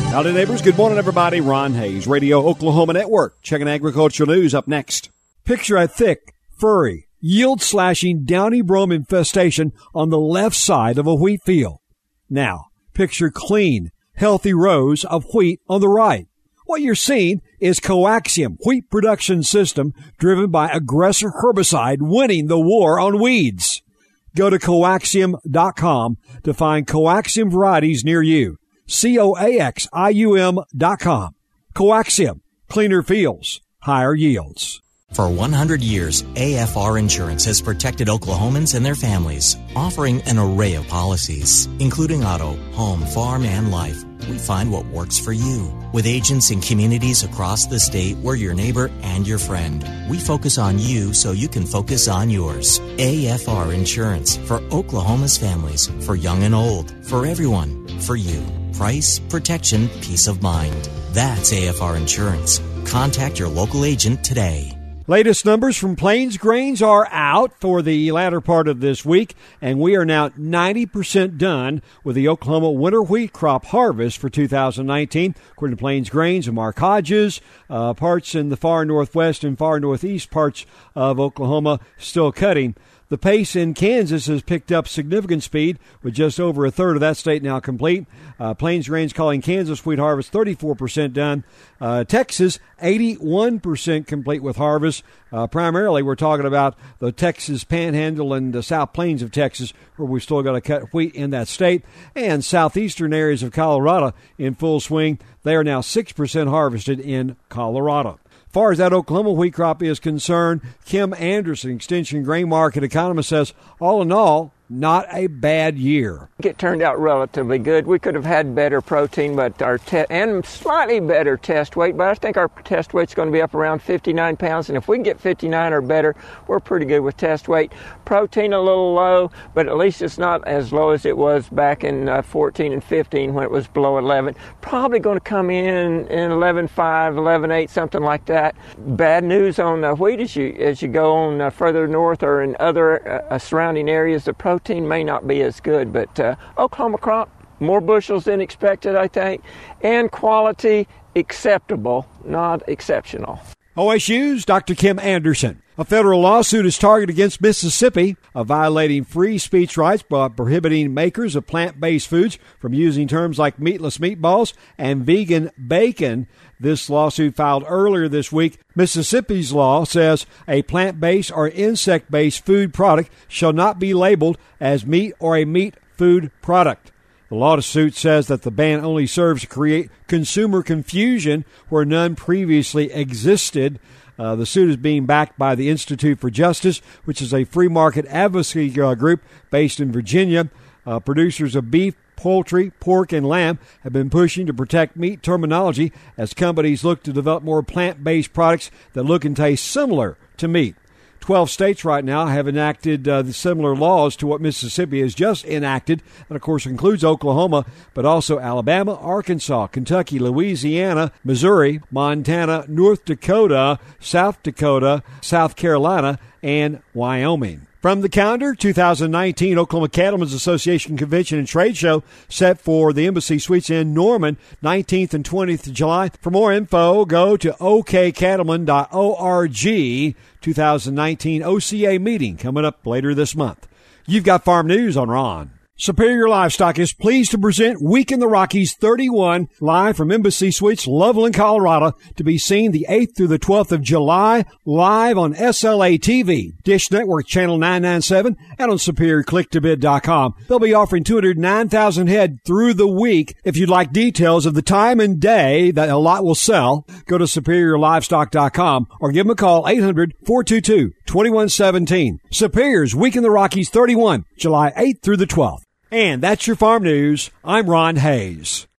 Howdy, neighbors. Good morning, everybody. Ron Hayes, Radio Oklahoma Network. Checking agricultural news up next. Picture a thick, furry, yield-slashing downy brome infestation on the left side of a wheat field. Now, picture clean, healthy rows of wheat on the right. What you're seeing is Coaxium wheat production system driven by aggressive herbicide winning the war on weeds. Go to coaxium.com to find Coaxium varieties near you. COAXIUM.com. Coaxium. Cleaner fields. Higher yields. For 100 years, AFR Insurance has protected Oklahomans and their families, offering an array of policies, including auto, home, farm, and life. We find what works for you. With agents in communities across the state, we're your neighbor and your friend. We focus on you so you can focus on yours. AFR Insurance, for Oklahoma's families, for young and old, for everyone, for you. Price, protection, peace of mind. That's AFR Insurance. Contact your local agent today. Latest numbers from Plains Grains are out for the latter part of this week, and we are now 90% done with the Oklahoma winter wheat crop harvest for 2019, according to Plains Grains and Mark Hodges. Parts in the far northwest and far northeast parts of Oklahoma still cutting. The pace in Kansas has picked up significant speed, with just over a third of that state now complete. Plains Grains calling Kansas wheat harvest 34% done. Texas, 81% complete with harvest. Primarily, we're talking about the Texas Panhandle and the South Plains of Texas, where we've still got to cut wheat in that state. And southeastern areas of Colorado in full swing. They are now 6% harvested in Colorado. As far as that Oklahoma wheat crop is concerned, Kim Anderson, Extension Grain Market economist, says, all in all, not a bad year. It turned out relatively good. We could have had better protein, but and slightly better test weight, but I think our test weight's going to be up around 59 pounds, and if we can get 59 or better, we're pretty good with test weight. Protein a little low, but at least it's not as low as it was back in 14 and 15 when it was below 11. Probably going to come in 11.5, 11.8, something like that. Bad news on wheat as you go on further north or in other surrounding areas. The protein may not be as good, but Oklahoma crop, more bushels than expected, I think, and quality acceptable, not exceptional. OSU's Dr. Kim Anderson. A federal lawsuit is targeted against Mississippi of violating free speech rights by prohibiting makers of plant-based foods from using terms like meatless meatballs and vegan bacon. This lawsuit filed earlier this week. Mississippi's law says a plant-based or insect-based food product shall not be labeled as meat or a meat food product. The lawsuit says that the ban only serves to create consumer confusion where none previously existed. The suit is being backed by the Institute for Justice, which is a free market advocacy group based in Virginia. Producers of beef, poultry, pork, and lamb have been pushing to protect meat terminology as companies look to develop more plant-based products that look and taste similar to meat. 12 states right now have enacted similar laws to what Mississippi has just enacted. That, of course, includes Oklahoma, but also Alabama, Arkansas, Kentucky, Louisiana, Missouri, Montana, North Dakota, South Carolina, and Wyoming. From the calendar, 2019 Oklahoma Cattlemen's Association Convention and Trade Show set for the Embassy Suites in Norman, 19th and 20th of July. For more info, go to okcattlemen.org. 2019 OCA meeting coming up later this month. You've got Farm News on Ron. Superior Livestock is pleased to present Week in the Rockies 31 live from Embassy Suites, Loveland, Colorado, to be seen the 8th through the 12th of July, live on SLA TV, Dish Network Channel 997, and on SuperiorClickToBid.com. They'll be offering 209,000 head through the week. If you'd like details of the time and day that a lot will sell, go to SuperiorLivestock.com or give them a call, 800-422-2117. Superior's Week in the Rockies 31, July 8th through the 12th. And that's your Farm News. I'm Ron Hayes.